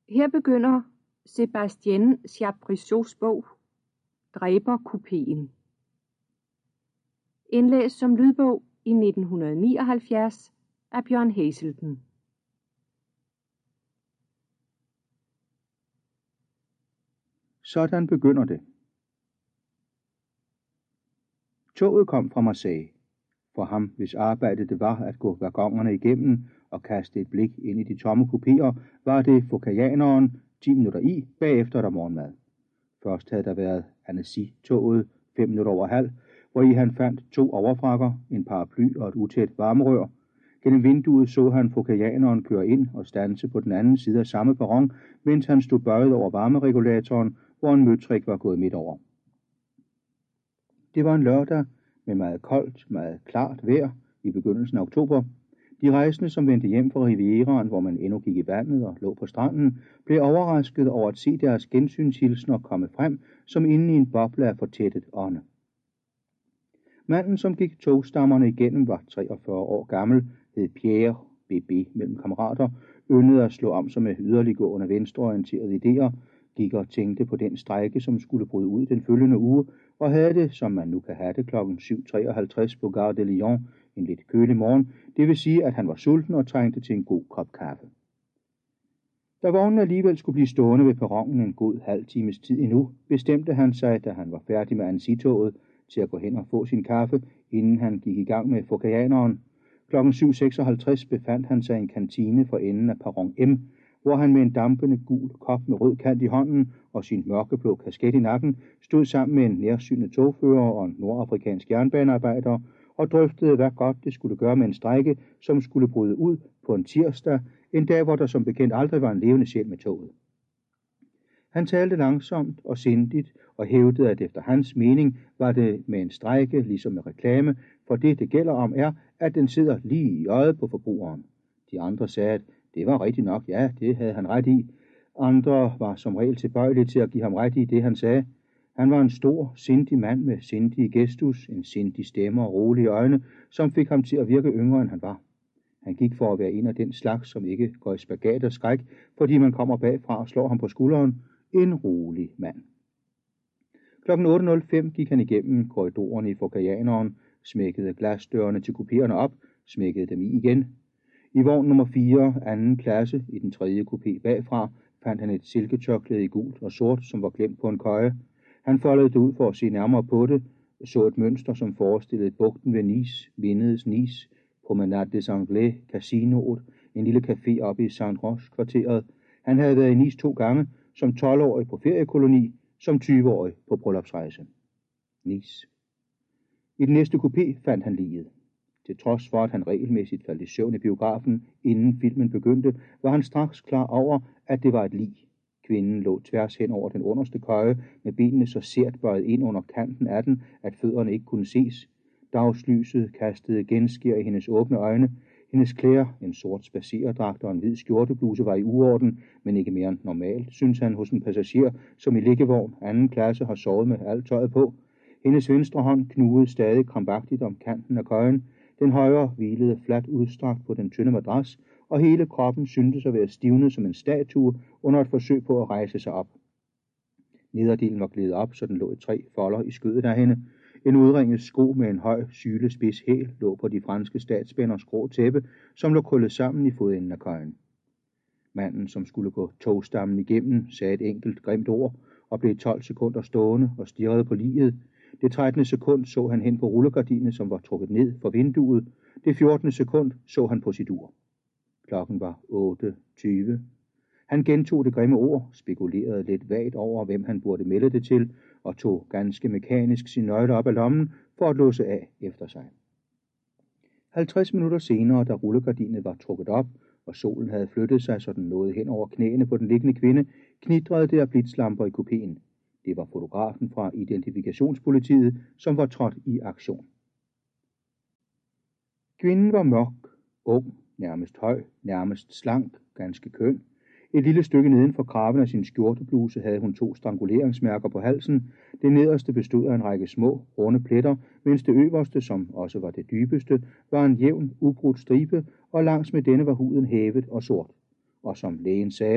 Her begynder Sébastien Chabrissauds bog Dræberkupeen. Indlæst som lydbog i 1979 af Bjørn Hazelden. Sådan begynder det. Toget kom fra Marseille. For ham, hvis arbejde det var at gå waggonerne igennem og kaste et blik ind i de tomme kupéer, var det focaianeren 10 minutter i, bagefter der morgenmad. Først havde der været Annecy-toget 5 minutter over halv, hvor i han fandt 2 overfrakker, en paraply og et utæt varmerør. Gennem vinduet så han focaianeren køre ind og standse på den anden side af samme perron, mens han stod bøjet over varmeregulatoren, hvor en møtrik var gået midt over. Det var en lørdag med meget koldt, meget klart vejr i begyndelsen af oktober. De rejsende, som vendte hjem fra Rivieraen, hvor man endnu gik i vandet og lå på stranden, blev overrasket over at se deres gensynshilsner komme frem, som inde i en boble af fortættet ånde. Manden, som gik togstammerne igennem, var 43 år gammel, hed Pierre B.B. mellem kammerater, yndede at slå om sig med yderliggående venstreorienterede idéer, gik og tænkte på den strejke, som skulle bryde ud den følgende uge, og havde det, som man nu kan have det, kl. 7.53 på Gare de Lyon, en lidt kølig morgen, det vil sige, at han var sulten og trængte til en god kop kaffe. Da vognen alligevel skulle blive stående ved perronen en god halv times tid endnu, bestemte han sig, da han var færdig med Annecy-toget, til at gå hen og få sin kaffe, inden han gik i gang med focaianeren. Kl. 7.56 befandt han sig i en kantine for enden af perron M, hvor han med en dampende gul kop med rød kant i hånden og sin mørkeblå kasket i nakken, stod sammen med en nærsynet togfører og en nordafrikansk jernbanearbejder og drøftede, hvad godt det skulle gøre med en strejke, som skulle bryde ud på en tirsdag, en dag, hvor der som bekendt aldrig var en levende sjæl med toget. Han talte langsomt og sindigt og hævdede, at efter hans mening var det med en strejke, ligesom med reklame, for det gælder om er, at den sidder lige i øjet på forbrugeren. De andre sagde, at det var rigtigt nok, ja, det havde han ret i. Andre var som regel tilbøjelige til at give ham ret i det, han sagde. Han var en stor, sindig mand med sindige gestus, en sindig stemme og rolige øjne, som fik ham til at virke yngre, end han var. Han gik for at være en af den slags, som ikke går i spagat og skræk, fordi man kommer bagfra og slår ham på skulderen. En rolig mand. Kl. 8.05 gik han igennem korridorerne i focaianeren, smækkede glasdørene til kupéerne op, smækkede dem i igen. I vogn nummer 4, anden klasse, i den 3. kupé bagfra, fandt han et silketørklæde i gult og sort, som var glemt på en køje. Han foldede det ud for at se nærmere på det, så et mønster, som forestillede bugten ved Nice, Vindedes Nice, Promenade des Anglais, Casinoet, en lille café oppe i Saint-Roch-kvarteret. Han havde været i Nice 2 gange, som 12-årig på feriekoloni, som 20-årig på bryllupsrejse. Nice. I den næste kupé fandt han liget. Til trods for, at han regelmæssigt faldt i søvn i biografen, inden filmen begyndte, var han straks klar over, at det var et lig. Kvinden lå tværs hen over den underste køje, med benene så sært bøjet ind under kanten af den, at fødderne ikke kunne ses. Dagslyset kastede genskær i hendes åbne øjne. Hendes klæder, en sort spaceredragt og en hvid skjortebluse, var i uorden, men ikke mere end normalt, synes han hos en passager, som i liggevogn anden klasse har sovet med alt tøjet på. Hendes venstre hånd knugede stadig krampagtigt om kanten af køjen. Den højre hvilede fladt udstrakt på den tynde madras, og hele kroppen syntes at være stivnet som en statue under et forsøg på at rejse sig op. Nederdelen var gledet op, så den lå i 3 folder i skødet af hende. En udringet sko med en høj, sylespids hæl lå på de franske statsbænders grå tæppe, som lå krøllet sammen i fodenden af køjen. Manden, som skulle gå togstammen igennem, sagde et enkelt grimt ord og blev 12 sekunder stående og stirrede på liget. Det 13. sekund så han hen på rullegardinet, som var trukket ned for vinduet. Det 14. sekund så han på sit ur. Klokken var 8.20. Han gentog det grimme ord, spekulerede lidt vagt over, hvem han burde melde det til, og tog ganske mekanisk sin nøgle op af lommen for at låse af efter sig. 50 minutter senere, da rullegardinet var trukket op, og solen havde flyttet sig, så den nåede hen over knæene på den liggende kvinde, knitrede der blitzlamper i kupéen. Det var fotografen fra identifikationspolitiet, som var trådt i aktion. Kvinden var mørk, ung, nærmest høj, nærmest slank, ganske køn. Et lille stykke neden for kraven af sin skjortebluse havde hun 2 stranguleringsmærker på halsen. Det nederste bestod af en række små, runde pletter, mens det øverste, som også var det dybeste, var en jævn, ubrudt stribe, og langs med denne var huden hævet og sort. Og som lægen sagde,